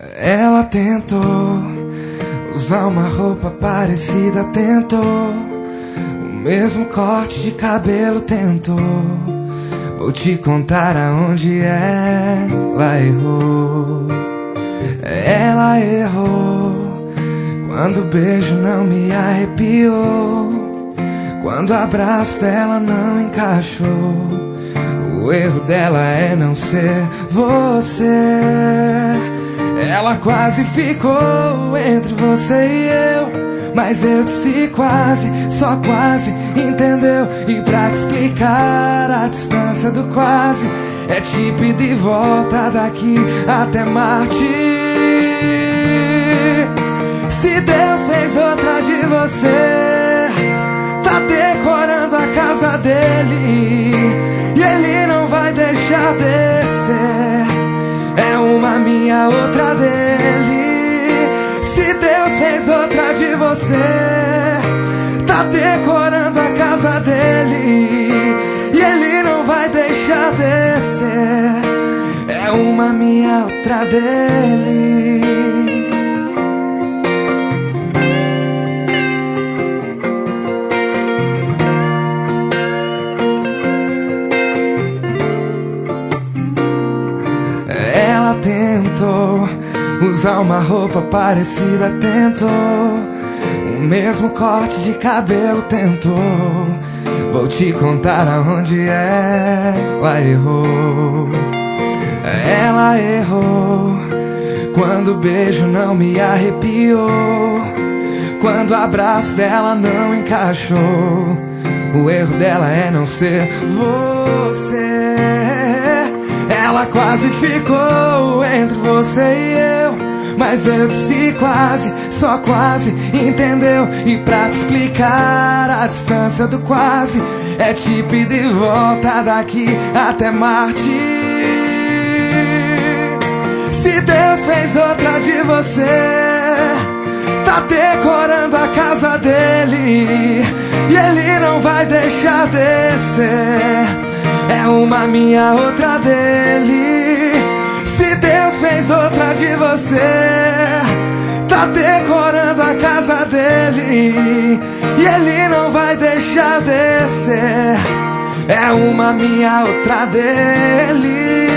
Ela tentou usar uma roupa parecida, tentou o mesmo corte de cabelo, tentou. Vou te contar aonde ela errou. Ela errou quando o beijo não me arrepiou, quando o abraço dela não encaixou. O erro dela é não ser você. Ela quase ficou entre você e eu, mas eu disse quase, só quase, entendeu? E pra te explicar a distância do quase, é te pedir volta daqui até Marte. Se Deus fez outra de você, tá decorando a casa dele, e ele não vai deixar descer. É uma minha, outra dele. Se Deus fez outra de você, tá decorando a casa dele, e ele não vai deixar descer. É uma minha, outra dele. Ela tentou usar uma roupa parecida, tentou o mesmo corte de cabelo, tentou. Vou te contar aonde ela errou. Ela errou quando o beijo não me arrepiou, quando o abraço dela não encaixou. O erro dela é não ser você. Ela quase ficou entre você e eu, mas eu disse quase, só quase, entendeu? E pra te explicar a distância do quase, é te pedir volta daqui até Marte. Se Deus fez outra de você, tá decorando a casa dele, e ele não vai deixar descer. É uma minha, outra dele. Se Deus fez outra de você, tá decorando a casa dele, e ele não vai deixar descer. É uma minha, outra dele.